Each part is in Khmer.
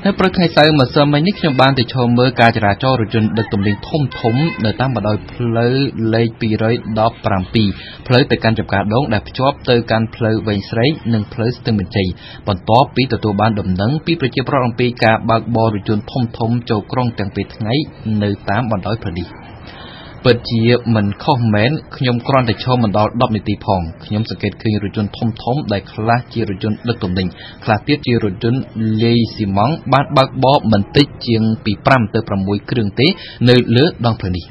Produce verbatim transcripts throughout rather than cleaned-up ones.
ព្រឹកថ្ងៃសៅរ៍ម្សិលមិញនេះខ្ញុំបានទៅឈរមើលការចរាចរណ៍រថយន្តដឹកទំនិញធំធំនៅតាមបណ្ដោយផ្លូវលេខពីររយដប់ប្រាំពីរផ្លូវទៅកាន់ចំការដងដែលភ្ជាប់ទៅកាន់ផ្លូវវែងស្រេកនិងផ្លូវស្ទឹងមានជ័យបន្ទាប់ពីទទួលបានដំណឹងពីប្រជាពលរដ្ឋអំពីការបើកបររថយន្តធំធំចូលក្រុងទាំងពីរថ្ងៃនៅតាមបណ្ដោយផ្លូវនេះពិតជាមិនខុសមែនខ្ញុំគ្រាន់តែឈរមិនដល់ដប់នាទីផងខ្ញុំសង្កេតឃើញរថយន្តធំធំដែលខ្លះជារថយន្តដឹកទំនិញខ្លះទៀតជារថយន្តលាយស៊ីម៉ង់បានបើកបរមិនតិចជាងពីប្រាំទៅប្រាំមួយគ្រឿងទេនៅលើដងផ្លូវនេះ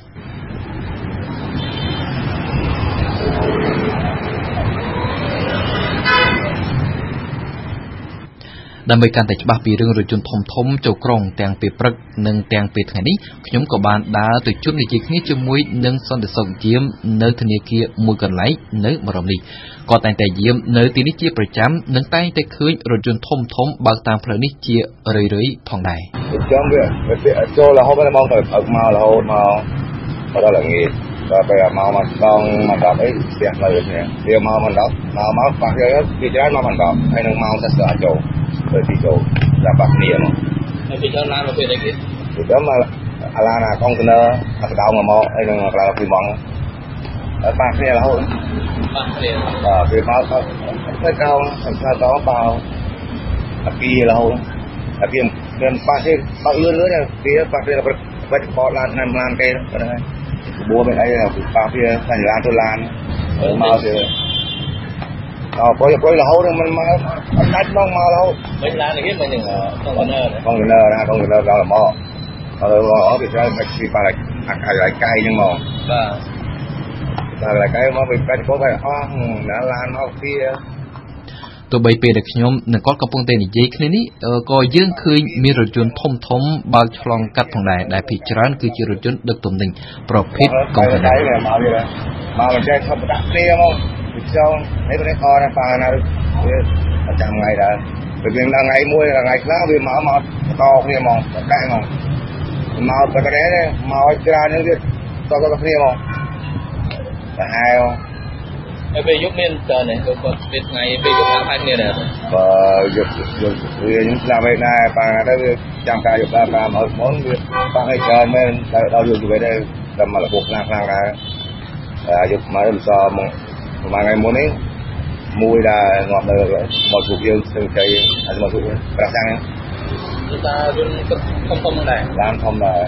ដើម្បីកាន់តែច្បាស់ពីរឿងរថយន្តធំធំចូលក្រុងទាំងពេលព្រឹកនិងទាំងពេលថ្ងៃនេះខ្ញុំក៏បានដើរទៅជួបនិយាយគ្នាជាមួយនឹងសន្តិសុខយាមនៅធនាគារមួយកន្លែងនៅម្រុំនេះគាត់តែងតែយាមនៅទីនេះជាប្រចាំនិងតែងតែឃើញរថយន្តធំធំបើកតាមផ្លូវនេះជារឿយៗផងដែរចាំវាចូលរហូតដល់ម៉ោងទៅអឹកមករហូតមកដល់ល្ងាចដល់ពេលមកមកដងមកដល់អីស្ទះលើនេះវាមកមកដល់មកមកប៉ះគេគេច្រើនមកមកដល់ហើយនឹងមកទៅស្ទះចូលទៅទីចូលដល់បាក់គ្នាមកហើយពីដល់ឡានមកពេលនេះពីដល់មកអាឡានកុងតឺន័រមកដៅមកហើយនឹងកន្លែងពីម៉ងហើយប៉ះគ្នារហូតប៉ះគ្នាបាទពីមកទៅកោងសំខាន់ដល់បោអាពីរហូតអាពីមានប៉ះគេប៉ះលឿនលឿនវាប៉ះគេបាច់បោឡានណាំឡានគេហ្នឹងហើយបួរមិនអីប៉ះវាសញ្ញាទៅឡានមកទៅអើព្រោះព្រោះរហូតមិនមកអត់ដាច់មកមករហូតមិនឡាននេះមិនហ្នឹងកុងតឺន័រកុងតឺន័រណាកុងតឺន័រដល់មកហើយអត់ពីច្រើនមកពីប៉ាអាកាយកាយហ្នឹងមកបាទតែកាយមកពីប៉ែតពោទៅអស់ណាឡានមកពីទោះបីពេលដែលខ្ញុំនិងគាត់កំពុងតែនិយាយគ្នានេះក៏យើងឃើញមានរថយន្តធំធំបើកឆ្លងកាត់ផងដែរដែលភាគច្រើនគឺជារថយន្តដឹកទំនិញប្រភេទកុងតឺន័រមកវាមកមិនចេះធម្មតាគ្នាមកពីចុងនេះប្រទេសអរប៉ាណាវាប្រចាំថ្ងៃដែរពេលយើងដល់ថ្ងៃមួយថ្ងៃខ្លះវាមកមកតគ្នាមកដាក់មកមកប្រទេសនេះមកច្រើននឹងវាតតគ្នាមកតែហើយហើយពេលយប់មានតើនេះគាត់ពេលថ្ងៃពេលយប់តាមហើយគ្នាដែរបើយប់យប់វាខ្ញុំស្លាប់ឯណាប៉ាទៅវាចាំការយប់តាមតាមឲ្យមុនវាប៉ាឲ្យច្រើនមែនតែដល់យប់ទៅដែរតែមករបបខ្លាំងខ្លាំងដែរហើយយប់មកមិនសមកប្រហែលថ្ងៃមុននេះមួយដែរងាប់នៅមកជួបយើងស្ទឹងជ័យហើយមកជួបប្រាសាំងគឺថាយើងធំធំដែរឡានធំដែរ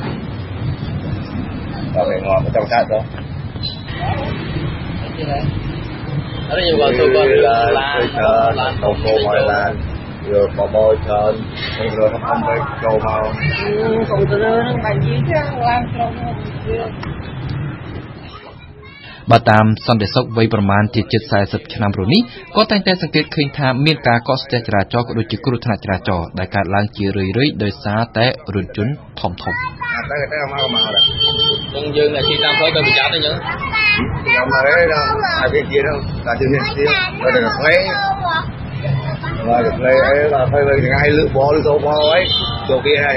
ដល់ពេលងាប់ចាំកាត់ទៅអរិយវ៉ាទៅគាត់ឡានឡានទៅមកឡានយកបបោច្រើនខ្ញុំរកអំបីចូលមកកុំទៅនឹងបាញ់យីចឹងឡានក្រុងបើតាមសន្តិសុខវ័យប្រមាណជាជិតសែសិបឆ្នាំរួចនេះក៏តែងតែសង្កេតឃើញថាមានការកកស្ទះចរាចរណ៍ក៏ដូចជាគ្រោះថ្នាក់ចរាចរណ៍ដែលកើតឡើងជារឿយៗដោយសារតែរថយន្តធំធំអត់ទៅទៅមកមកដែរយើងយើងតែជិះតាមផ្លូវទៅប្រចាំទៅយើងខ្ញុំមកទេដល់អាវាជាទៅតែជិះនេះទៀតទៅដល់ផ្លេមកផ្លេអីដល់ទៅថ្ងៃលឺបលទៅបលអីចូលគេហើយ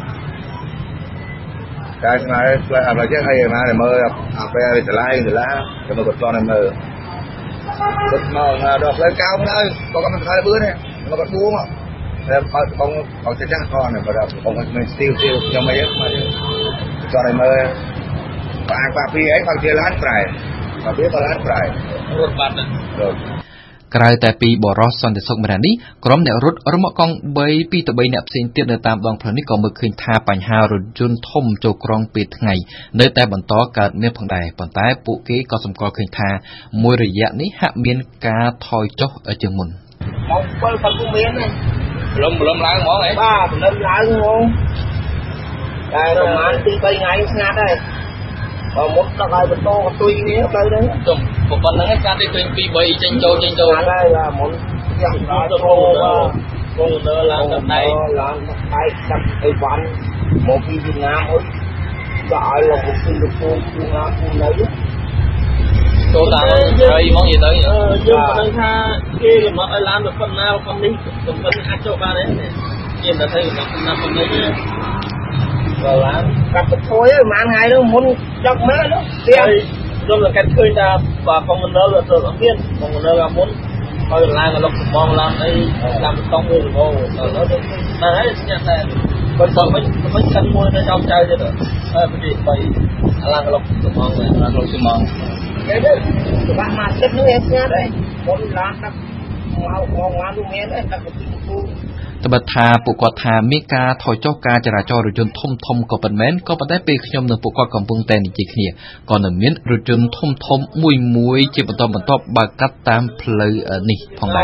តែស្មារតីផ្លែអត់ចេះហើយមកមើលអាពេលឆ្លាយឆ្លាទៅមកគាត់ទៅមើលគាត់មកដល់ផ្លូវកៅទៅក៏គាត់មិនខែបឿនទេមកគាត់បួងតែបើបងបងចាស់ចាស់គាត់បើបងគាត់មានស្ទីលស្ទីលខ្ញុំអីមកគាត់ឲ្យមើលបាក់បាក់ពីអីគាត់ជាឡានប្រែបាក់ពីក៏ឡានប្រែរត់បាត់ក្រៅតែពីបរោះសន្តិសុខម្នាក់នេះក្រុមអ្នករត់រមាក់កង់បីពីរបីអ្នកផ្សេងទៀតនៅតាមដងផ្លូវនេះក៏មើលឃើញថាបញ្ហារថយន្តធំចូលក្រុងពេលថ្ងៃនៅតែបន្តកើតមានផងដែរប៉ុន្តែពួកគេក៏សម្គាល់ឃើញថាមួយរយៈនេះហាក់មានការថយចុះជាងមុនមកពេលផឹកមានព្រលឹមព្រលឹមឡើងហ្មងហ៎បាទព្រលឹមឡើងហ្មងតែប្រហែលពីរបីថ្ងៃស្ងាត់ហើយបើមុតដល់ឲ្យបន្តកតុយគ្នាទៅហ្នឹងទុំប៉ុណ្្នឹងឯងកាត់ទៅឃើញពីរបីចេញចូលចេញចូលហើយបាទមុនយ៉ាងដល់ចូលកុងតឺន័រឡើងដល់ដៃឡើងដៃដាក់អីវ៉ាន់មកពីវៀតណាមអើយដាក់ឲ្យលោកពីលោកពូគូណាគូណៃចូលតាមហើយមកនិយាយទៅយើងមិនដឹងថាគេលំអត់ឲ្យឡានទៅប៉ុណ្ណាប៉ុណ្នេះប៉ុណ្ណឹងអាចចូលបានទេគេតែthấyប៉ុណ្ណាប៉ុណ្នេះបើឡានកាត់ទៅthôiប្រហែលថ្ងៃនោះមុនចុកមែននោះទៀតខ្ញុំសង្កេតឃើញថាបាទកុងតឺន័រវាទៅអត់មានកុងតឺន័រមុន coi là lục mong làm ấy làm công người vô rồi nó nó đấy nhận là con sợ mấy mấy chân mua nó trong chơi cho được ờ cái gì vậy là lục mong này là lục mong cái đấy các bạn mà chất nước em nhá đấy muốn làm các mau mau mau luôn em đấy các cái ตบทาปุกทามีกาถอยเจ้ากาจราจรรถยนต์ทมทมก็เป็นแม้นก็ประได้ไปขยมหนึ่งปุกกำปงแต่ในจีเนียก่อนหนึ่งเมียนรถยนต์ทมทมมุยมุยจีบตอบตอบบากัดตามเพลย์นี่พองได้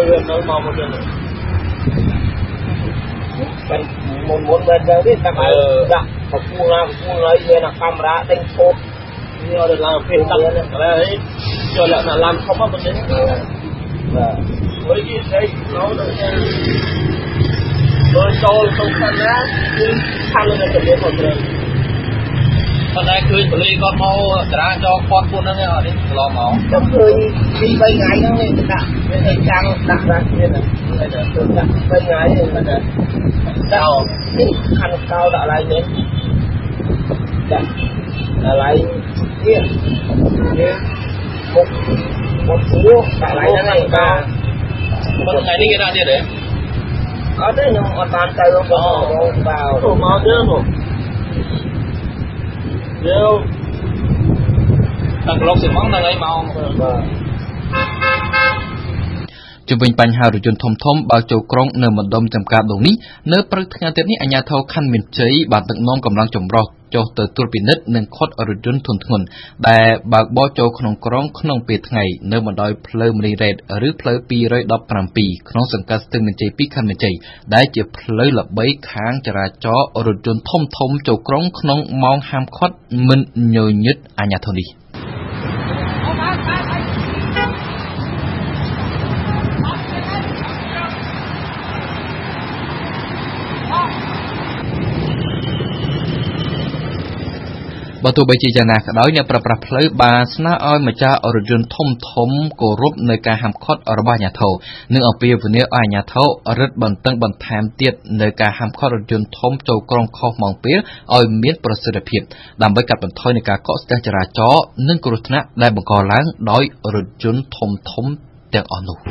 เป็นมุนมุนเดินเดินที่ตั้งแต่ละพอพูดนะพูดเลยเนี่ยนะคำระเต็งโคตรนี่เราเดินทางเพลตั้งอะไรจนแล้วนะลำเขามาเป็นเรื่องเฮ้ยยี่สิบเราเนี่ยโดยโจรตรงกันนะคือทำเลยจะเรียนหมดเลยตอนแรกคือผลิตก็เอาจราจรควบคุมนั่นไงอ๋อนี่ลองเอาก็คือมีใบไงนั่นเองนะไม่ใช่จังดักดักเนี่ยนะไม่ได้คือดักใบไงเนี่ยมันจะเจ้านี่คันเก่าอะไรเนี่ยดักอะไรเนี่ยเนี่ยหกหกสิบอะไรนั่นเองก็มันไงนี่กันเนี่ยเด้có đấy nhưng mà toàn tay không có vào thủ máu chứ thủ nhiều tầng lông thì món này lấy màu ជំវិញបញ្ហារថយន្តធំធំបើចូលក្រុងនៅម្ដុំចំការដងនេះនៅព្រឹកថ្ងៃទៀតនេះអាជ្ញាធរខណ្ឌមានជ័យបានដឹកនាំកម្លាំងចម្រុះចុះទៅត្រួតពិនិត្យនិងឃាត់រថយន្តធុនធ្ងន់ដែលបើកបរចូលក្នុងក្រុងក្នុងពេលថ្ងៃនៅបណ្ដោយផ្លូវមនីរ៉េតឬផ្លូវtwo twelveក្នុងសង្កាត់ស្ទឹងមានជ័យtwoខណ្ឌមានជ័យដែលជាផ្លូវល្បីខាងចរាចរណ៍រថយន្តធំធំចូលក្រុងក្នុងម៉ោងហាមឃាត់មិនញញឹតអាជ្ញាធរនេះ បើទោះបីជាយ៉ាងណាក៏ដោយអ្នកប្រប្រាស់ផ្លូវបានស្នើឲ្យម្ចាស់រថយន្តធំធំគោរពនៅការហាមឃាត់របស់អាជ្ញាធរនិងអំពាវនាវឲ្យអាជ្ញាធររឹតបន្តឹងបន្ថែមទៀតនៅការហាមឃាត់រថយន្តធំចូលក្រុងខុសម៉ោងពេលឲ្យមានប្រសិទ្ធភាពដើម្បីកាត់បន្ថយនៃការកកស្ទះចរាចរណ៍និងគ្រោះថ្នាក់ដែលបង្កឡើងដោយរថយន្តធំធំទាំងអស់នោះ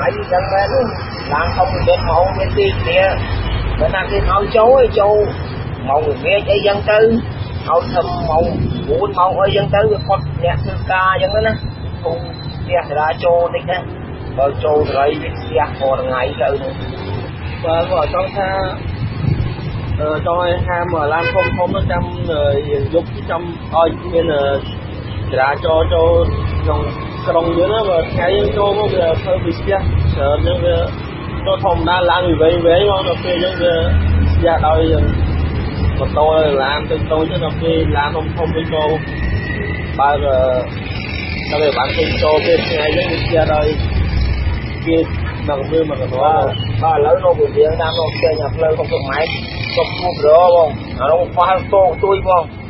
เอาทำมองบูนมองเอ้ยยังเต้อคนเนี่ยคือกายังนั้นนะคงเสียราโจนี่นะเบอร์โจไรเสียพอไงเลยเบอร์ก็ต้องท่าเออจอยห้ามมาล้างคมคมมันจำเลยยุบจำอ้อยเป็นราโจโจลงกรงเยอะนะแบบไงยังโจก็เบอร์เพิ่มไปเสียเสริมยังเบอร์โจทมด้านล้างอยู่เว้ยเว้ยมองแบบเป็นยังเบอร์เสียโดยmột tôi làm từng tôi chứ đôi khi làm không không đi cô bao giờ sau này bạn đi cô bên ngay với bên kia rồi kia bằng như mà nó ba lớn nó bị điện nam nó chơi nhập lên không có máy không có rửa không nó không có tô tôi không